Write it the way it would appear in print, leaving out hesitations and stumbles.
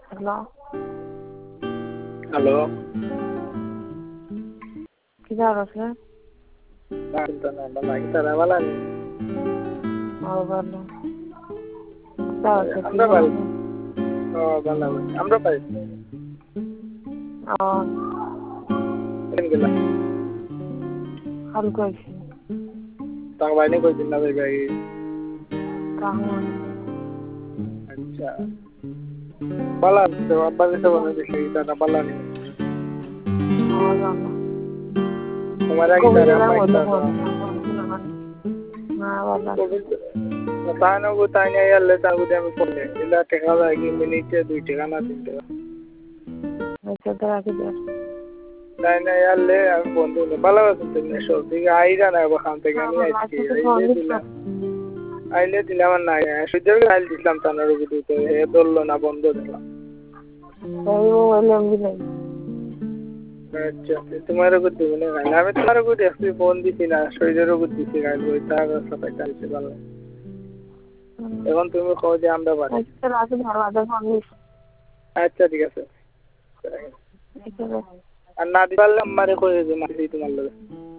Hello hello কি খবর আছে? তারা ভালো নেই ভালো আমরা পারি ভালো আমরা পারি গেলাম হালকা আছি তার বাইরে কই দিন না ভাই কাহন আচ্ছা ভালো তো আব্বা এসে বলে দিছি তারা ভালো নেই তোমার আগে তারা না ভালো তাইনো গো তাইনে এলে তাগো আমি পড়লে এলা টাকা লাগে মিনিটে 2 টাকা না 3 টাকা আচ্ছা তো রাখি দে তাইনে এলে আমি বন্ধু ভালো আছে তুমি সব দিকে আইরা না ওখান থেকে আমি আইছি আইলে দিলাম না সুযোগ আইল দিলাম তানার উপরে তো হে বললো না বন্ধ দিলাম আচ্ছা তোমার উপর দিব না আমি তোমার উপর দেখছি ফোন দিছি না শরীরের উপর দিছি গাইল ওই তার সাথে চাইছে ভালো এখন তুমি কও যে আমরা পারি আচ্ছা ঠিক আছে আর না দিলে আমারে কই যে মারি তোমার লগে